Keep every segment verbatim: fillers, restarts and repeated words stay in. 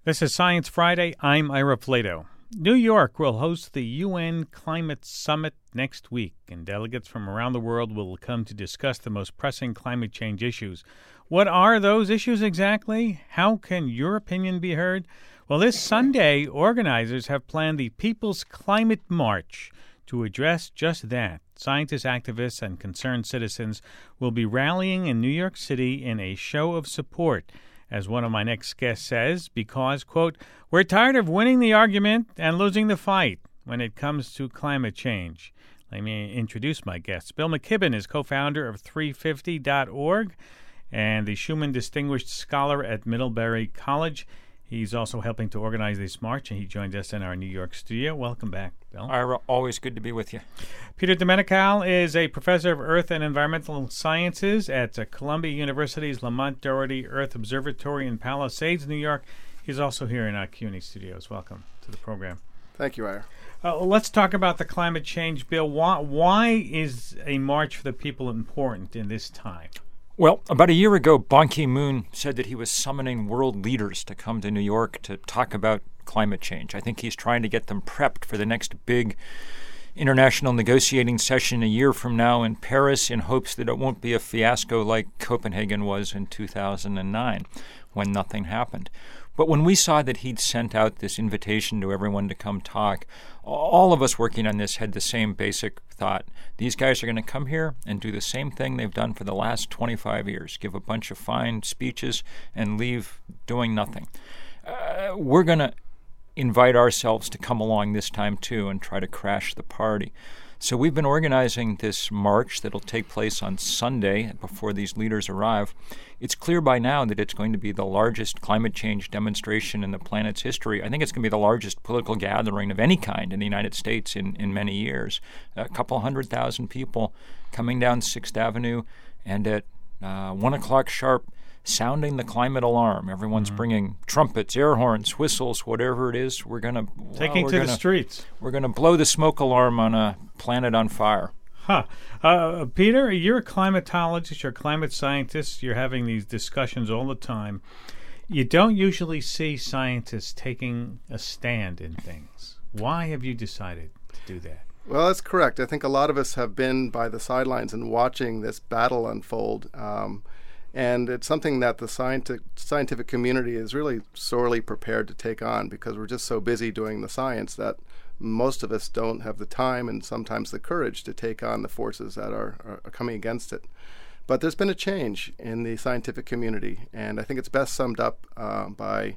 This is Science Friday. I'm Ira Flato. New York will host the U N Climate Summit next week, and delegates from around the world will come to discuss the most pressing climate change issues. What are those issues exactly? How can your opinion be heard? Well, this Sunday, organizers have planned the People's Climate March to address just that. Scientists, activists, and concerned citizens will be rallying in New York City in a show of support, as one of my next guests says, because, quote, we're tired of winning the argument and losing the fight when it comes to climate change. Let me introduce my guests. Bill McKibben is co-founder of three fifty dot org and the Schumann Distinguished Scholar at Middlebury College. He's also helping to organize this march, and he joins us in our New York studio. Welcome back, Bill. Ira, always good to be with you. Peter Domenical is a professor of Earth and Environmental Sciences at uh, Columbia University's Lamont Doherty Earth Observatory in Palisades, New York. He's also here in our C U N Y studios. Welcome to the program. Thank you, Ira. Uh, let's talk about the climate change, Bill. Why, why is a march for the people important in this time? Well, about a year ago, Ban Ki-moon said that he was summoning world leaders to come to New York to talk about climate change. I think he's trying to get them prepped for the next big international negotiating session a year from now in Paris, in hopes that it won't be a fiasco like Copenhagen was in two thousand nine, when nothing happened. But when we saw that he'd sent out this invitation to everyone to come talk, all of us working on this had the same basic thought. These guys are going to come here and do the same thing they've done for the last twenty-five years, give a bunch of fine speeches and leave doing nothing. Uh, we're going to invite ourselves to come along this time, too, and try to crash the party. So we've been organizing this march that'll take place on Sunday before these leaders arrive. It's clear by now that it's going to be the largest climate change demonstration in the planet's history. I think it's going to be the largest political gathering of any kind in the United States in, in many years. A couple hundred thousand people coming down sixth Avenue, and at uh, one o'clock sharp, sounding the climate alarm. Everyone's mm-hmm. bringing trumpets, air horns, whistles, whatever it is. We're going to taking well, to gonna, the streets. We're going to blow the smoke alarm on a planet on fire. Huh. Uh, Peter, you're a climatologist, you're a climate scientist. You're having these discussions all the time. You don't usually see scientists taking a stand in things. Why have you decided to do that? Well, that's correct. I think a lot of us have been by the sidelines and watching this battle unfold. Um, And it's something that the scientific scientific community is really sorely prepared to take on, because we're just so busy doing the science that most of us don't have the time and sometimes the courage to take on the forces that are, are coming against it. But there's been a change in the scientific community, and I think it's best summed up uh, by,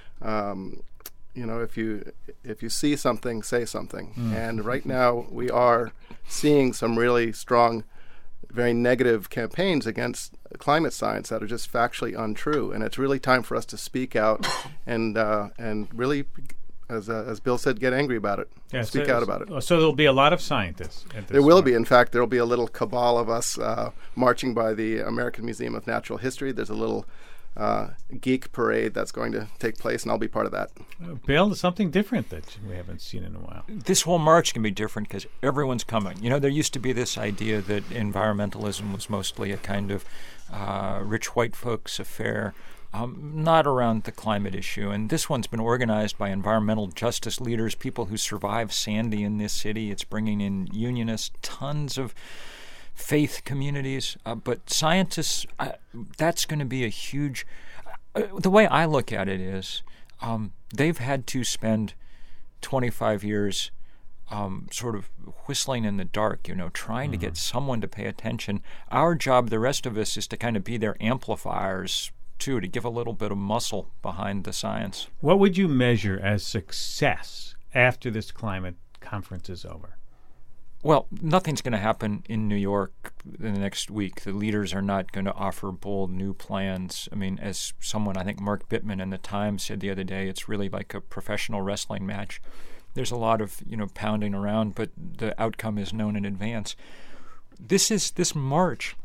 um, you know, if you if you see something, say something. Mm. And right now we are seeing some really strong, very negative campaigns against climate science that are just factually untrue, and it's really time for us to speak out and uh, and really, as uh, as Bill said, get angry about it. Yeah, speak so, out about it. So there'll be a lot of scientists. At this there will point. be. In fact, there will be a little cabal of us uh, marching by the American Museum of Natural History. There's a little uh, geek parade that's going to take place, and I'll be part of that. Uh, Bill, something different that we haven't seen in a while. This whole march can be different because everyone's coming. You know, there used to be this idea that environmentalism was mostly a kind of uh, rich white folks affair, um, not around the climate issue. And this one's been organized by environmental justice leaders, people who survived Sandy in this city. It's bringing in unionists, tons of faith communities, uh, but scientists, uh, that's going to be a huge... Uh, the way I look at it is um, they've had to spend twenty-five years um, sort of whistling in the dark, you know, trying mm-hmm. to get someone to pay attention. Our job, the rest of us, is to kind of be their amplifiers, too, to give a little bit of muscle behind the science. What would you measure as success after this climate conference is over? Well, nothing's going to happen in New York in the next week. The leaders are not going to offer bold new plans. I mean, as someone, I think Mark Bittman in the Times said the other day, it's really like a professional wrestling match. There's a lot of, you know, pounding around, but the outcome is known in advance. This is this march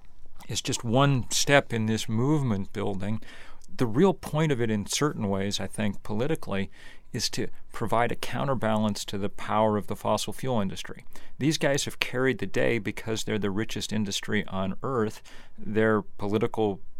is just one step in this movement building. The real point of it in certain ways, I think, politically, is to provide a counterbalance to the power of the fossil fuel industry. These guys have carried the day because they're the richest industry on Earth. Their political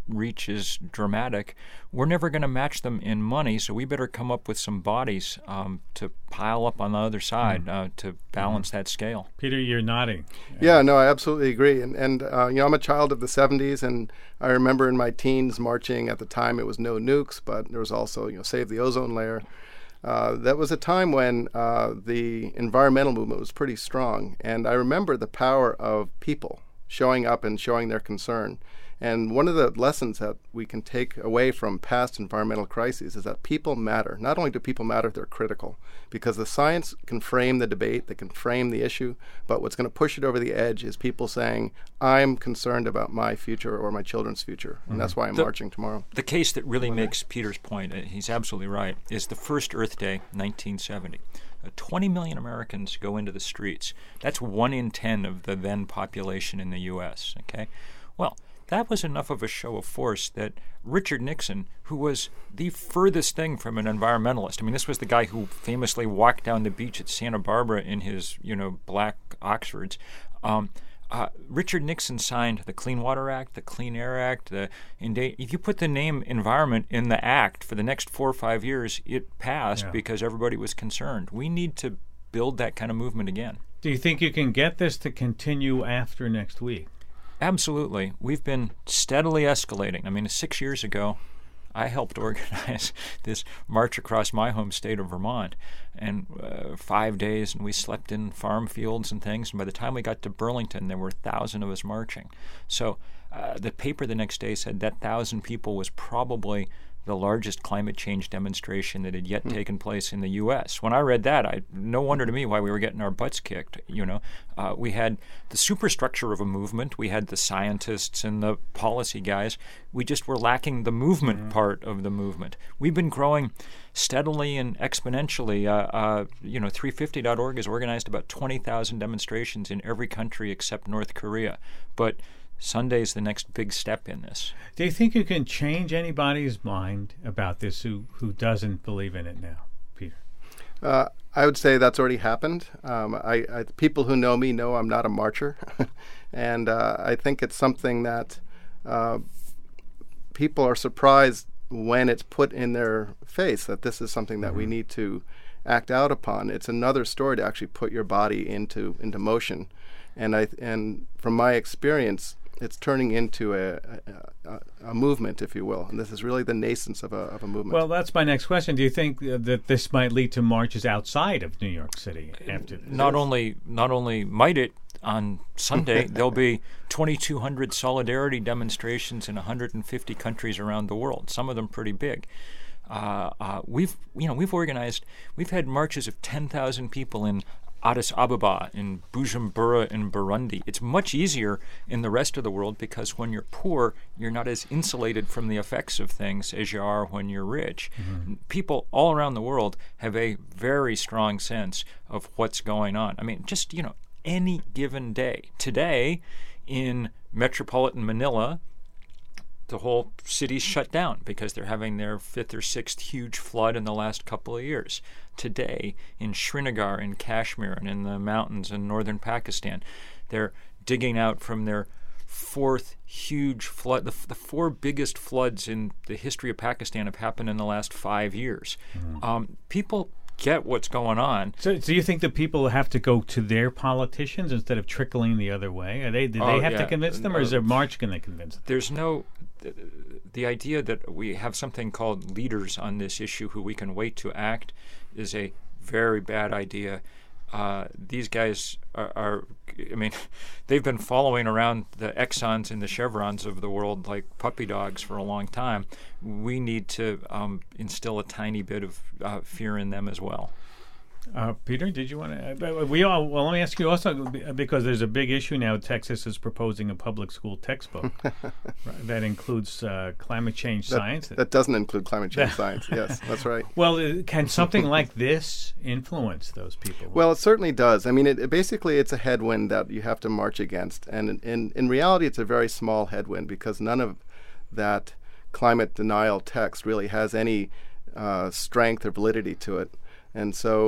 reach is dramatic. We're never going to match them in money, so we better come up with some bodies um, to pile up on the other side mm. uh, to balance mm. that scale. Peter, you're nodding. Yeah, no, I absolutely agree. And, and uh, you know, I'm a child of the seventies, and I remember in my teens marching. At the time, it was no nukes, but there was also, you know, Save the Ozone Layer. Uh, that was a time when uh, the environmental movement was pretty strong. And I remember the power of people showing up and showing their concern. And one of the lessons that we can take away from past environmental crises is that people matter. Not only do people matter, they're critical, because the science can frame the debate, they can frame the issue, but what's going to push it over the edge is people saying, I'm concerned about my future or my children's future, and mm-hmm. that's why I'm the, marching tomorrow. The case that really okay. makes Peter's point, uh, he's absolutely right, is the first Earth Day, nineteen seventy. Uh, twenty million Americans go into the streets. That's one in ten of the then population in the U S, okay? Well, that was enough of a show of force that Richard Nixon, who was the furthest thing from an environmentalist, I mean, this was the guy who famously walked down the beach at Santa Barbara in his, you know, black Oxfords. Um, uh, Richard Nixon signed the Clean Water Act, the Clean Air Act. The Enda- if you put the name environment in the act for the next four or five years, it passed yeah. because everybody was concerned. We need to build that kind of movement again. Do you think you can get this to continue after next week? Absolutely. We've been steadily escalating. I mean, six years ago, I helped organize this march across my home state of Vermont, and uh, five days, and we slept in farm fields and things. And by the time we got to Burlington, there were a thousand of us marching. So uh, the paper the next day said that thousand people was probably the largest climate change demonstration that had yet mm. taken place in the U S. When I read that, I no wonder to me why we were getting our butts kicked. You know, uh, we had the superstructure of a movement. We had the scientists and the policy guys. We just were lacking the movement mm. part of the movement. We've been growing steadily and exponentially. Uh, uh, you know, three fifty dot org has organized about twenty thousand demonstrations in every country except North Korea. But Sunday's the next big step in this. Do you think you can change anybody's mind about this who, who doesn't believe in it now, Peter? Uh, I would say that's already happened. Um, I, I, people who know me know I'm not a marcher. and uh, I think it's something that uh, people are surprised when it's put in their face that this is something that mm-hmm. we need to act out upon. It's another story to actually put your body into into motion. And I and from my experience, it's turning into a, a, a movement, if you will. And this is really the nascence of a, of a movement. Well, that's my next question. Do you think uh, that this might lead to marches outside of New York City after this? Not only, not only might it, on Sunday, there'll be twenty-two hundred solidarity demonstrations in one hundred fifty countries around the world, some of them pretty big. Uh, uh, we've, you know, we've organized, we've had marches of ten thousand people in Addis Ababa, in Bujumbura, in Burundi. It's much easier in the rest of the world because when you're poor, you're not as insulated from the effects of things as you are when you're rich. Mm-hmm. People all around the world have a very strong sense of what's going on. I mean, just, you know, any given day. Today, in metropolitan Manila, the whole city's shut down because they're having their fifth or sixth huge flood in the last couple of years. Today, in Srinagar, in Kashmir, and in the mountains in northern Pakistan, they're digging out from their fourth huge flood. The, the four biggest floods in the history of Pakistan have happened in the last five years. Mm-hmm. Um, people get what's going on. So, do you think that people have to go to their politicians instead of trickling the other way? Are they? Do oh, they have yeah. to convince them, or is their march going to convince them? There's no. The, the idea that we have something called leaders on this issue who we can wait to act is a very bad idea. Uh, these guys are, are, I mean, they've been following around the Exxons and the Chevrons of the world like puppy dogs for a long time. We need to um, instill a tiny bit of uh, fear in them as well. Uh, Peter, did you want to? Uh, we all. Well, let me ask you also, because there's a big issue now. Texas is proposing a public school textbook right, that includes uh, climate change that, science. That doesn't include climate change science. Yes, that's right. Well, uh, can something like this influence those people? Well, it certainly does. I mean, it, it basically it's a headwind that you have to march against, and in, in in reality, it's a very small headwind because none of that climate denial text really has any uh, strength or validity to it, and so.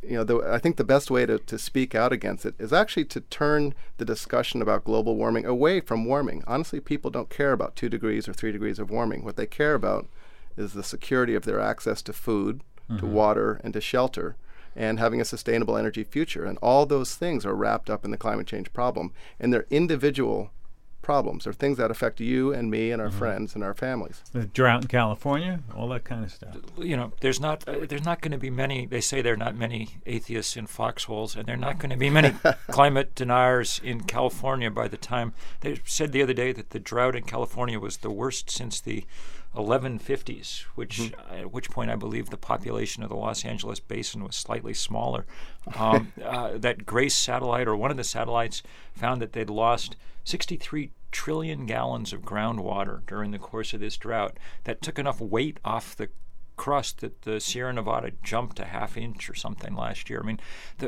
you know, the, I think the best way to, to speak out against it is actually to turn the discussion about global warming away from warming. Honestly, people don't care about two degrees or three degrees of warming. What they care about is the security of their access to food, mm-hmm. to water, and to shelter, and having a sustainable energy future. And all those things are wrapped up in the climate change problem. And they're individual problems. They're things that affect you and me and our mm-hmm. friends and our families. The drought in California, all that kind of stuff. You know, there's not uh, there's not going to be many. They say there are not many atheists in foxholes, and there are not going to be many climate deniers in California by the time. They said the other day that the drought in California was the worst since the eleven fifties, which mm-hmm. at which point I believe the population of the Los Angeles basin was slightly smaller. Um, uh, that GRACE satellite, or one of the satellites, found that they'd lost sixty-three trillion gallons of groundwater during the course of this drought. That took enough weight off the crust that the Sierra Nevada jumped a half inch or something last year. I mean, the,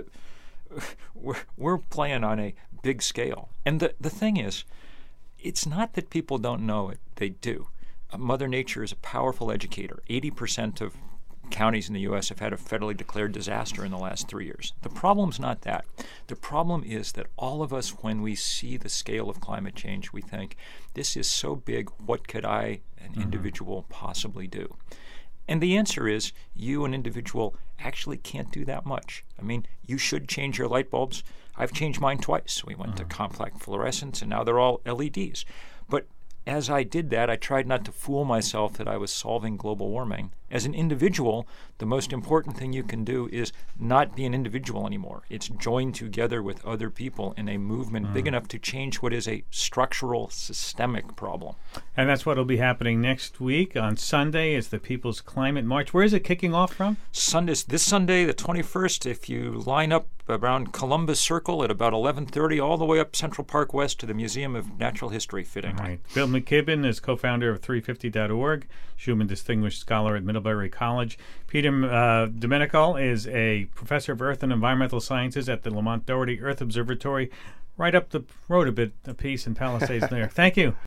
we're, we're playing on a big scale. And the, the thing is, it's not that people don't know it. They do. Uh, Mother Nature is a powerful educator. eighty percent of counties in the U S have had a federally declared disaster in the last three years. The problem's not that. The problem is that all of us, when we see the scale of climate change, we think, this is so big, what could I, an mm-hmm. individual, possibly do? And the answer is, you, an individual, actually can't do that much. I mean, you should change your light bulbs. I've changed mine twice. We went mm-hmm. to compact fluorescence, and now they're all L E Ds. But as I did that, I tried not to fool myself that I was solving global warming. As an individual, the most important thing you can do is not be an individual anymore. It's join together with other people in a movement mm. big enough to change what is a structural, systemic problem. And that's what will be happening next week. On Sunday is the People's Climate March. Where is it kicking off from? Sunday, this Sunday, the twenty-first, if you line up around Columbus Circle at about eleven thirty, all the way up Central Park West to the Museum of Natural History, fitting. Right. Bill McKibben is co-founder of three fifty dot org, Schumann Distinguished Scholar at Middlebury College. Peter uh, Domenical is a professor of Earth and Environmental Sciences at the Lamont Doherty Earth Observatory, right up the road a bit, a piece in Palisades there. Thank you.